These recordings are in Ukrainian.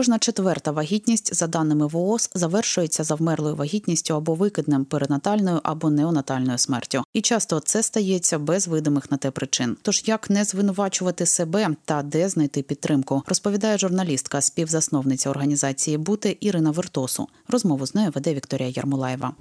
Кожна четверта вагітність, за даними ВООЗ, завершується завмерлою вагітністю або викидним перинатальною або неонатальною смертю. І часто це стається без видимих на те причин. Тож як не звинувачувати себе та де знайти підтримку, розповідає журналістка, співзасновниця організації «Бути» Ірина Вертосу. Розмову з нею веде Вікторія Ярмолаєва.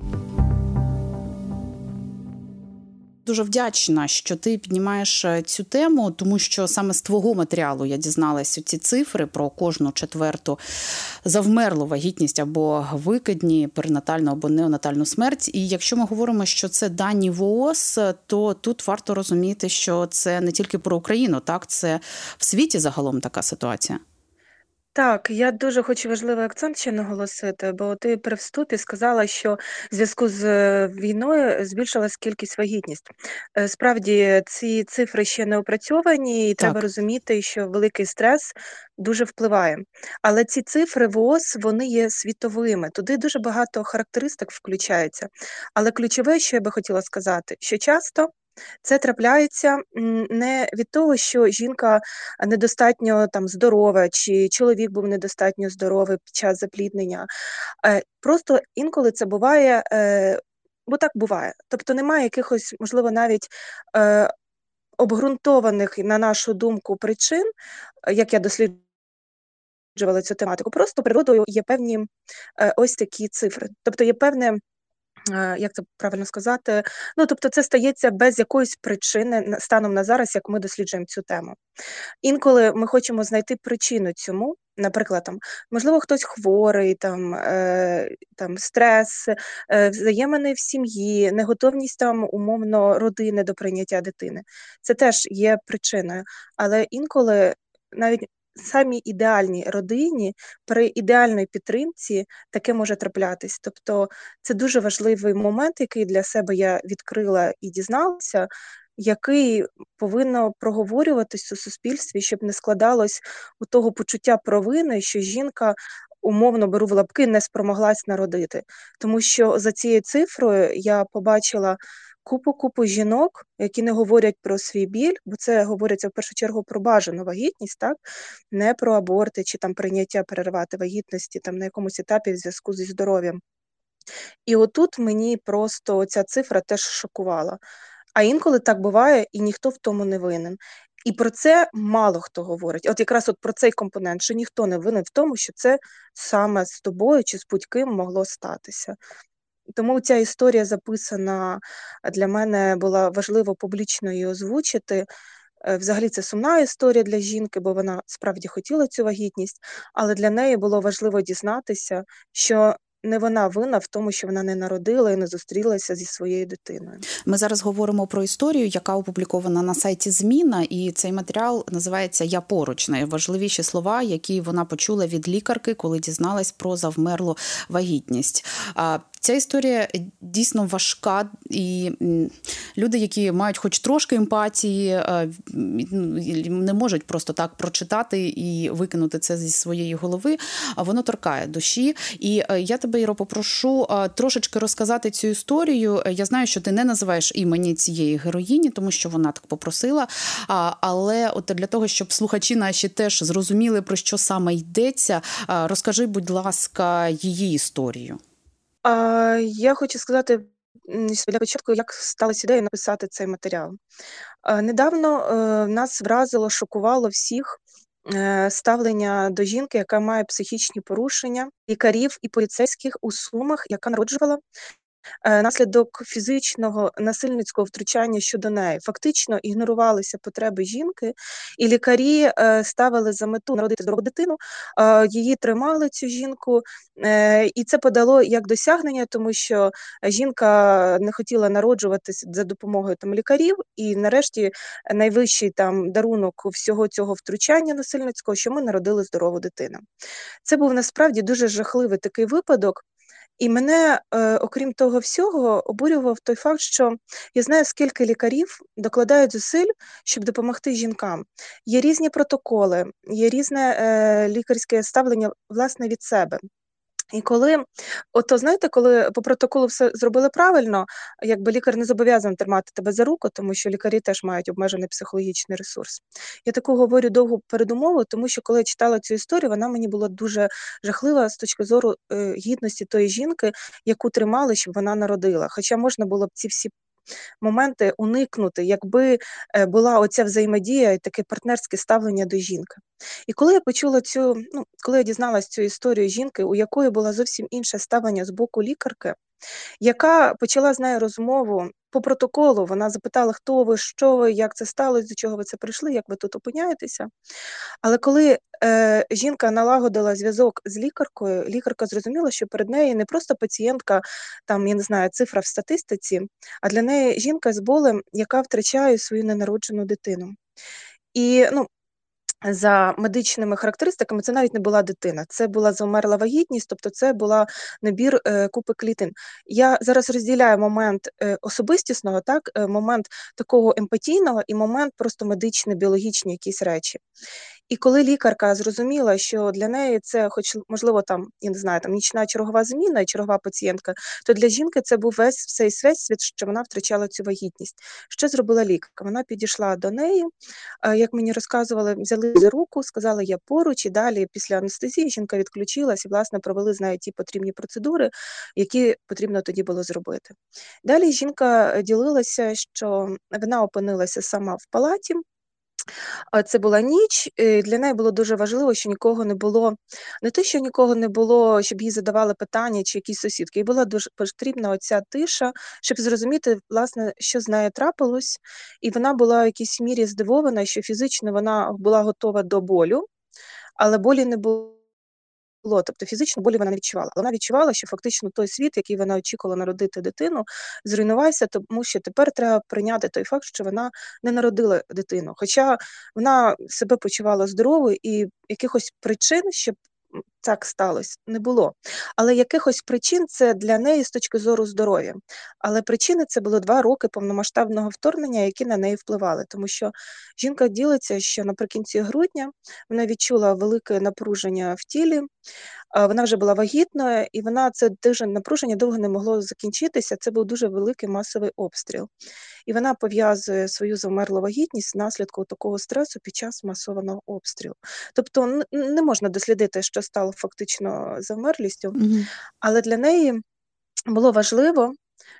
Дуже вдячна, що ти піднімаєш цю тему, тому що саме з твого матеріалу я дізналася ці цифри про кожну четверту завмерлу вагітність або викидні перинатальну або неонатальну смерть. І якщо ми говоримо, що це дані ВООЗ, то тут варто розуміти, що це не тільки про Україну, так? Це в світі загалом така ситуація. Так, я дуже хочу важливий акцент ще наголосити, бо ти при вступі сказала, що в зв'язку з війною збільшилась кількість вагітність. Справді, ці цифри ще не опрацьовані, і треба Так. розуміти, що великий стрес дуже впливає. Але ці цифри ВООЗ, вони є світовими. Туди дуже багато характеристик включається. Але ключове, що я би хотіла сказати, що часто це трапляється не від того, що жінка недостатньо там здорова, чи чоловік був недостатньо здоровий під час запліднення. Просто інколи це буває, бо так буває. Тобто немає якихось, можливо, навіть обґрунтованих, на нашу думку, причин, як я досліджувала цю тематику. Просто природою є певні ось такі цифри. Тобто є певне, як це правильно сказати, тобто це стається без якоїсь причини станом на зараз, як ми досліджуємо цю тему. Інколи ми хочемо знайти причину цьому, наприклад, можливо, хтось хворий, стрес, взаємини в сім'ї, неготовність умовно родини до прийняття дитини. Це теж є причиною. Але інколи навіть самій ідеальній родині, при ідеальній підтримці таке може траплятись. Тобто це дуже важливий момент, який для себе я відкрила і дізналася, який повинно проговорюватись у суспільстві, щоб не складалось у того почуття провини, що жінка, умовно беру в лапки, не спромоглась народити. Тому що за цією цифрою я побачила купу жінок, які не говорять про свій біль, бо це говориться в першу чергу про бажану вагітність, так? Не про аборти чи прийняття перервати вагітності на якомусь етапі в зв'язку зі здоров'ям. І отут мені просто ця цифра теж шокувала. А інколи так буває, і ніхто в тому не винен. І про це мало хто говорить. От якраз про цей компонент, що ніхто не винен в тому, що це саме з тобою чи з будь-ким могло статися. Тому ця історія записана для мене, була важливо публічно її озвучити. Взагалі це сумна історія для жінки, бо вона справді хотіла цю вагітність, але для неї було важливо дізнатися, що не вона винна в тому, що вона не народила і не зустрілася зі своєю дитиною. Ми зараз говоримо про історію, яка опублікована на сайті «Зміна», і цей матеріал називається «Я поруч». Найважливіші слова, які вона почула від лікарки, коли дізналась про завмерлу вагітність. Ця історія дійсно важка, і люди, які мають хоч трошки емпатії, не можуть просто так прочитати і викинути це зі своєї голови, а воно торкає душі. І я тебе, Іро, попрошу трошечки розказати цю історію. Я знаю, що ти не називаєш імені цієї героїні, тому що вона так попросила, але от для того, щоб слухачі наші теж зрозуміли, про що саме йдеться, розкажи, будь ласка, її історію. Я хочу сказати для початку, як сталася ідея написати цей матеріал. Недавно нас вразило, шокувало всіх ставлення до жінки, яка має психічні порушення, лікарів і поліцейських у Сумах, яка народжувала наслідок фізичного насильницького втручання щодо неї. Фактично ігнорувалися потреби жінки, і лікарі ставили за мету народити здорову дитину, її тримали, цю жінку, і це подало як досягнення, тому що жінка не хотіла народжуватися за допомогою лікарів, і нарешті найвищий дарунок всього цього втручання насильницького, що ми народили здорову дитину. Це був насправді дуже жахливий такий випадок. І мене, окрім того всього, обурював той факт, що я знаю, скільки лікарів докладають зусиль, щоб допомогти жінкам. Є різні протоколи, є різне лікарське ставлення, власне, від себе. І коли, ото знаєте, коли по протоколу все зробили правильно, якби лікар не зобов'язаний тримати тебе за руку, тому що лікарі теж мають обмежений психологічний ресурс. Я таку говорю довгу передумову, тому що коли я читала цю історію, вона мені була дуже жахлива з точки зору гідності тої жінки, яку тримали, щоб вона народила. Хоча можна було б ці всі моменти уникнути, якби була оця взаємодія і таке партнерське ставлення до жінки. І коли я почула коли я дізналась цю історію жінки, у якої було зовсім інше ставлення з боку лікарки, яка почала з нею розмову по протоколу, вона запитала, хто ви, що ви, як це сталося, до чого ви це прийшли, як ви тут опиняєтеся. Але коли жінка налагодила зв'язок з лікаркою, лікарка зрозуміла, що перед нею не просто пацієнтка, там, я не знаю, цифра в статистиці, а для неї жінка з болем, яка втрачає свою ненароджену дитину. І за медичними характеристиками, це навіть не була дитина, це була завмерла вагітність, тобто це була набір купи клітин. Я зараз розділяю момент особистісного, момент такого емпатійного і момент просто медичний, біологічні якісь речі. І коли лікарка зрозуміла, що для неї це, хоч можливо, там, я не знаю, там нічна чергова зміна і чергова пацієнтка, то для жінки це був весь цей світ, що вона втрачала цю вагітність. Що зробила лікарка? Вона підійшла до неї, як мені розказували, взяли за руку, сказали, я поруч, і далі після анестезії жінка відключилась і, власне, провели з нею ті потрібні процедури, які потрібно тоді було зробити. Далі жінка ділилася, що вона опинилася сама в палаті. Це була ніч, і для неї було дуже важливо, що нікого не було, не те, що нікого не було, щоб їй задавали питання чи якісь сусідки. Їй була дуже потрібна оця тиша, щоб зрозуміти, власне, що з нею трапилось. І вона була в якійсь мірі здивована, що фізично вона була готова до болю, але болі не було. Тобто фізично болі вона не відчувала. Вона відчувала, що фактично той світ, який вона очікувала народити дитину, зруйнувався, тому що тепер треба прийняти той факт, що вона не народила дитину. Хоча вона себе почувала здоровою і якихось причин, щоб так сталося, не було. Але якихось причин це для неї з точки зору здоров'я. Але причини це було 2 роки повномасштабного вторгнення, які на неї впливали. Тому що жінка ділиться, що наприкінці грудня вона відчула велике напруження в тілі, вона вже була вагітною, і це дуже напруження довго не могло закінчитися. Це був дуже великий масовий обстріл. І вона пов'язує свою завмерлу вагітність внаслідку такого стресу під час масованого обстрілу. Тобто не можна дослідити, що стало фактично завмерлістю, Мгм. але для неї було важливо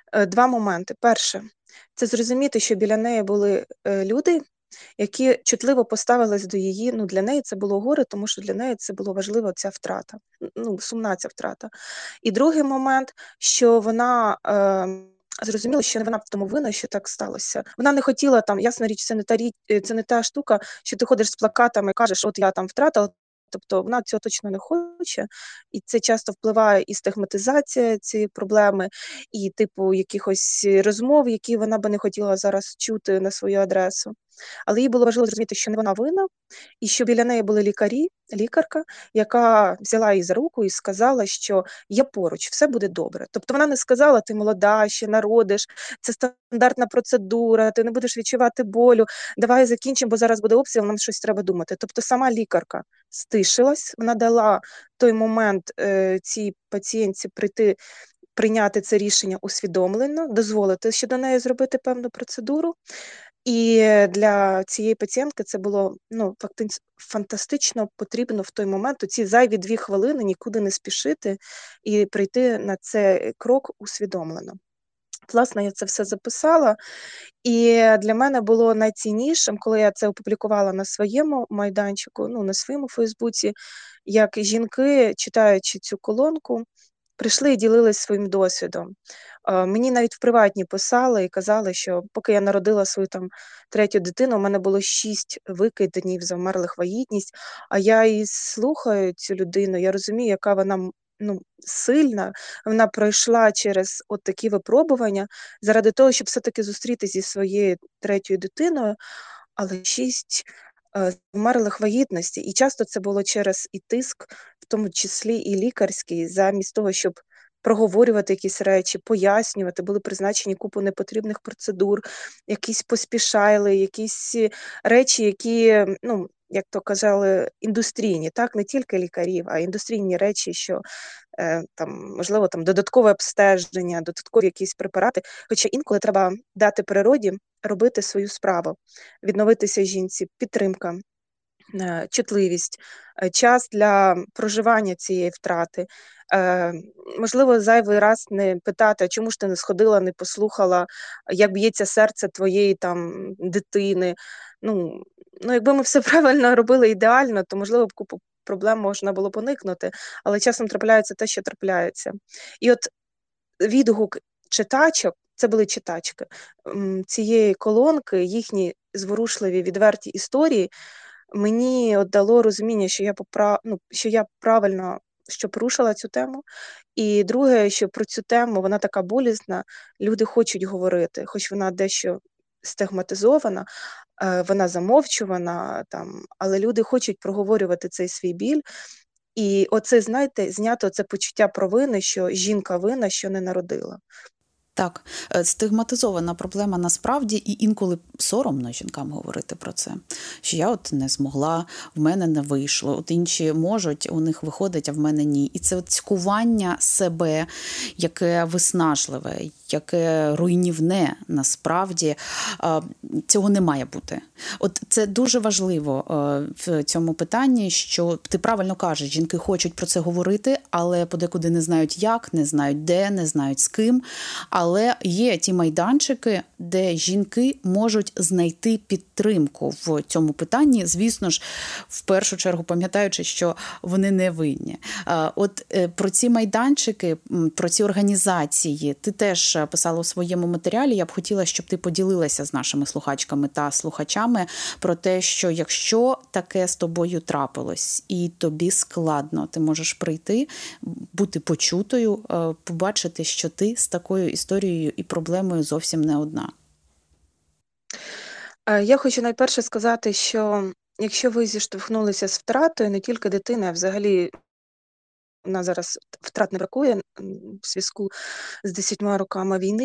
2 моменти. Перше, це зрозуміти, що біля неї були люди, які чутливо поставились до її. Для неї це було горе, тому що для неї це було важливо ця втрата, сумна ця втрата. І другий момент, що вона зрозуміла, що не вона в тому винна, що так сталося. Вона не хотіла там, ясна річ, це не та штука, що ти ходиш з плакатами і кажеш, от я там втратила. Тобто вона цього точно не хоче, і це часто впливає і стигматизація цієї проблеми, і типу якихось розмов, які вона би не хотіла зараз чути на свою адресу. Але їй було важливо зрозуміти, що не вона винна, і що біля неї були лікарка, яка взяла її за руку і сказала, що я поруч, все буде добре. Тобто вона не сказала, ти молода, ще народиш, це стандартна процедура, ти не будеш відчувати болю, давай закінчимо, бо зараз буде обстріл, нам щось треба думати. Тобто сама лікарка стишилась, вона дала той момент цій пацієнтці прийняти це рішення усвідомлено, дозволити ще до неї зробити певну процедуру. І для цієї пацієнтки це було фантастично потрібно в той момент, у ці зайві 2 хвилини нікуди не спішити і прийти на цей крок усвідомлено. Власне, я це все записала, і для мене було найціннішим, коли я це опублікувала на своєму майданчику, на своєму Фейсбуці, як жінки, читаючи цю колонку, прийшли і ділились своїм досвідом. Мені навіть в приватні писали і казали, що поки я народила свою там 3-ю дитину, у мене було 6 викиденів, завмерлих вагітність, а я і слухаю цю людину, я розумію, яка вона сильна, вона пройшла через от такі випробування заради того, щоб все-таки зустрітися зі своєю 3-ю дитиною, але 6 завмерлих вагітності. І часто це було через і тиск, в тому числі і лікарський, замість того, щоб проговорювати якісь речі, пояснювати, були призначені купу непотрібних процедур, якісь поспішайли, якісь речі, які як то казали, індустрійні, так, не тільки лікарів, а індустрійні речі, що там, можливо, там додаткове обстеження, додаткові якісь препарати. Хоча інколи треба дати природі робити свою справу, відновитися жінці, підтримка, чутливість, час для проживання цієї втрати. Можливо, зайвий раз не питати, а чому ж ти не сходила, не послухала, як б'ється серце твоєї там дитини. Ну, якби ми все правильно робили ідеально, то, можливо, б купу проблем можна було б уникнути, але часом трапляється те, що трапляється. І от відгук читачок, це були читачки, цієї колонки, їхні зворушливі, відверті історії, мені от дало розуміння, що я правильно порушила цю тему. І друге, що про цю тему вона така болісна, люди хочуть говорити, хоч вона дещо стигматизована, вона замовчувана, там, але люди хочуть проговорювати цей свій біль. І оце, знаєте, знято це почуття провини, що жінка винна, що не народила. Так, стигматизована проблема насправді, і інколи соромно жінкам говорити про це. Що я от не змогла, в мене не вийшло, от інші можуть, у них виходить, а в мене ні. І це цькування себе, яке виснажливе, яке руйнівне насправді, цього не має бути. От це дуже важливо в цьому питанні, що ти правильно кажеш, жінки хочуть про це говорити, але подекуди не знають як, не знають де, не знають з ким. Але є ті майданчики, де жінки можуть знайти підтримку в цьому питанні, звісно ж, в першу чергу пам'ятаючи, що вони не винні. От про ці майданчики, про ці організації ти теж писала у своєму матеріалі. Я б хотіла, щоб ти поділилася з нашими слухачками та слухачами про те, що якщо таке з тобою трапилось і тобі складно, ти можеш прийти, бути почутою, побачити, що ти з такою історією і проблемою зовсім не одна. Я хочу найперше сказати, що якщо ви зіштовхнулися з втратою не тільки дитини, а взагалі у нас зараз втрат не бракує в зв'язку з 10 роками війни,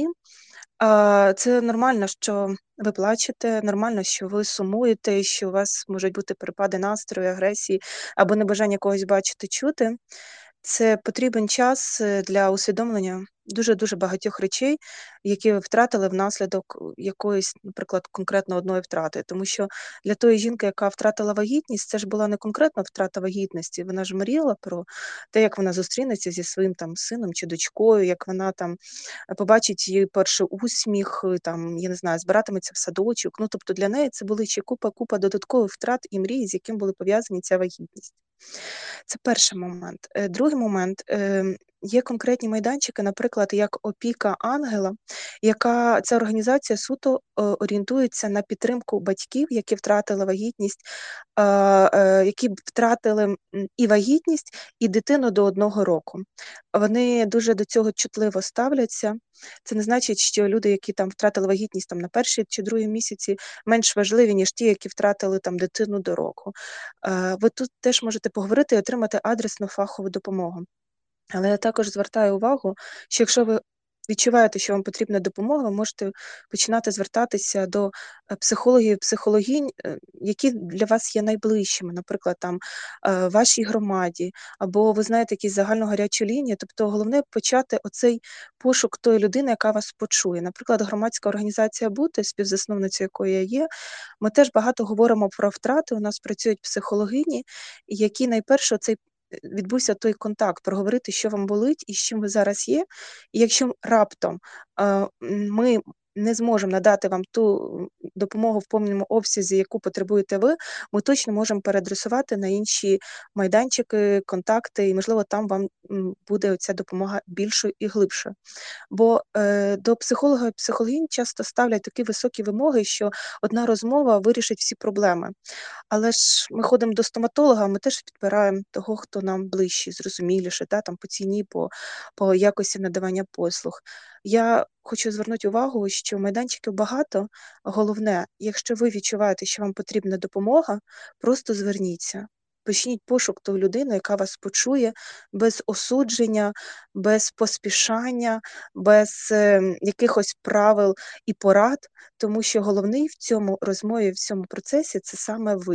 це нормально, що ви плачете, нормально, що ви сумуєте, що у вас можуть бути перепади настрою, агресії або небажання когось бачити, чути. Це потрібен час для усвідомлення дуже-дуже багатьох речей, які ви втратили внаслідок якоїсь, наприклад, конкретно одної втрати. Тому що для тої жінки, яка втратила вагітність, це ж була не конкретна втрата вагітності. Вона ж мріяла про те, як вона зустрінеться зі своїм там сином чи дочкою, як вона там побачить її перший усміх, там, я не знаю, збиратиметься в садочок. Ну, тобто для неї це були ще купа додаткових втрат і мрій, з яким були пов'язані ця вагітність. Це перший момент. Другий момент. Є конкретні майданчики, наприклад, як «Опіка ангела», яка ця організація суто орієнтується на підтримку батьків, які втратили вагітність, які втратили і вагітність, і дитину до 1 року. Вони дуже до цього чутливо ставляться. Це не значить, що люди, які там втратили вагітність там на першій чи другій місяці, менш важливі, ніж ті, які втратили там дитину до року. Ви тут теж можете поговорити і отримати адресну фахову допомогу. Але я також звертаю увагу, що якщо ви відчуваєте, що вам потрібна допомога, ви можете починати звертатися до психологів, психологинь, які для вас є найближчими, наприклад, там вашій громаді, або ви знаєте якісь загальну гарячу лінію. Тобто головне почати оцей пошук тої людини, яка вас почує. Наприклад, громадська організація «Бути», співзасновницею якої я є, ми теж багато говоримо про втрати. У нас працюють психологині, які найперше цей відбувся той контакт, проговорити, що вам болить і з чим ви зараз є. І якщо раптом ми не зможемо надати вам ту допомогу в повному обсязі, яку потребуєте ви, ми точно можемо переадресувати на інші майданчики, контакти, і, можливо, там вам буде ця допомога більшою і глибшою. Бо до психолога і психологинь часто ставлять такі високі вимоги, що одна розмова вирішить всі проблеми. Але ж ми ходимо до стоматолога, ми теж підбираємо того, хто нам ближчий, зрозуміліше, там по ціні, по якості надавання послуг. Я хочу звернути увагу, що майданчиків багато. Головне, якщо ви відчуваєте, що вам потрібна допомога, просто зверніться. Почніть пошук тої людини, яка вас почує без осудження, без поспішання, без якихось правил і порад, тому що головний в цьому розмові, в цьому процесі – це саме ви.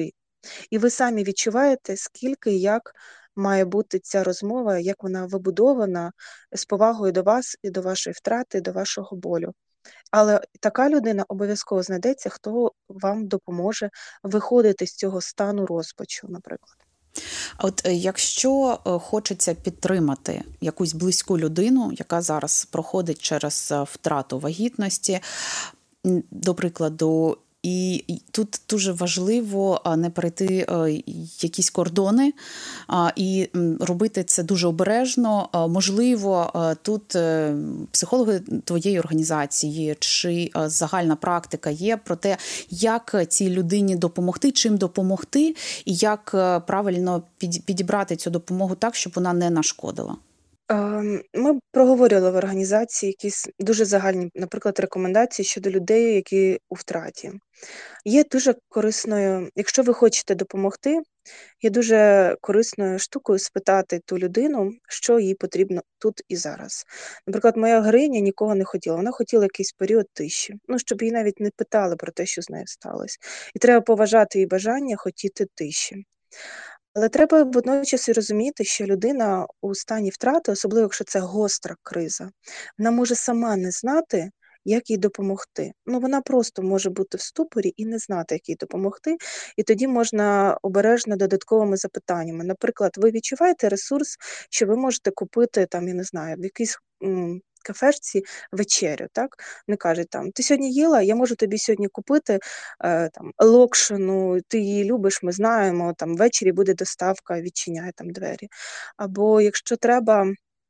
І ви самі відчуваєте, скільки і як має бути ця розмова, як вона вибудована з повагою до вас і до вашої втрати, до вашого болю. Але така людина обов'язково знайдеться, хто вам допоможе виходити з цього стану розпачу, наприклад. А от якщо хочеться підтримати якусь близьку людину, яка зараз проходить через втрату вагітності, до прикладу, і тут дуже важливо не перейти якісь кордони і робити це дуже обережно. Можливо, тут психологи твоєї організації чи загальна практика є про те, як цій людині допомогти, чим допомогти, і як правильно підібрати цю допомогу так, щоб вона не нашкодила. Ми проговорювали в організації якісь дуже загальні, наприклад, рекомендації щодо людей, які у втраті. Є дуже корисною, якщо ви хочете допомогти, є дуже корисною штукою спитати ту людину, що їй потрібно тут і зараз. Наприклад, моя героїня нікого не хотіла, вона хотіла якийсь період тиші, щоб її навіть не питали про те, що з нею сталося. І треба поважати її бажання хотіти тиші. Але треба водночас і розуміти, що людина у стані втрати, особливо якщо це гостра криза, вона може сама не знати, як їй допомогти. Вона просто може бути в ступорі і не знати, як їй допомогти. І тоді можна обережно додатковими запитаннями. Наприклад, ви відчуваєте ресурс, що ви можете купити, я не знаю, в якійсь кафешці вечерю, так? Не кажуть, ти сьогодні їла, я можу тобі сьогодні купити локшину, ти її любиш, ми знаємо, ввечері буде доставка, відчиняє двері. Або якщо треба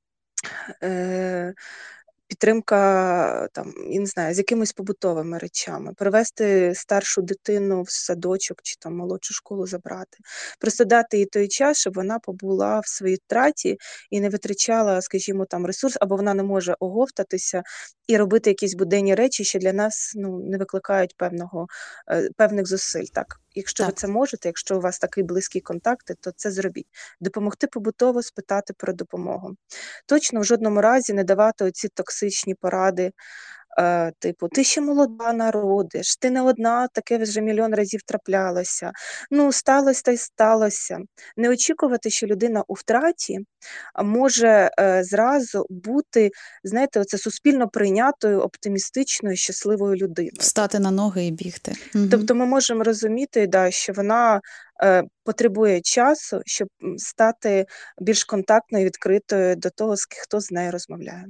підтримка, я не знаю, з якимись побутовими речами, привезти старшу дитину в садочок чи молодшу школу забрати. Просто дати їй той час, щоб вона побула в своїй втраті і не витрачала, скажімо, ресурс, або вона не може оговтатися і робити якісь буденні речі, що для нас не викликають певних зусиль. Так? Якщо ви це можете, якщо у вас такий близький контакт, то це зробіть. Допомогти побутово, спитати про допомогу. Точно в жодному разі не давати оці токсичні поради, типу, ти ще молода, народиш, ти не одна, таке вже мільйон разів траплялося. Сталося та й сталося. Не очікувати, що людина у втраті може зразу бути, знаєте, оце суспільно прийнятою, оптимістичною, щасливою людиною. Встати на ноги і бігти. Тобто ми можемо розуміти, що вона потребує часу, щоб стати більш контактною, відкритою до того, хто з нею розмовляє.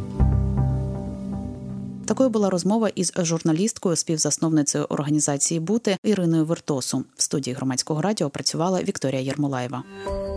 Такою була розмова із журналісткою, співзасновницею організації «Бути» Іриною Вертосу. В студії Громадського радіо працювала Вікторія Єрмолаєва.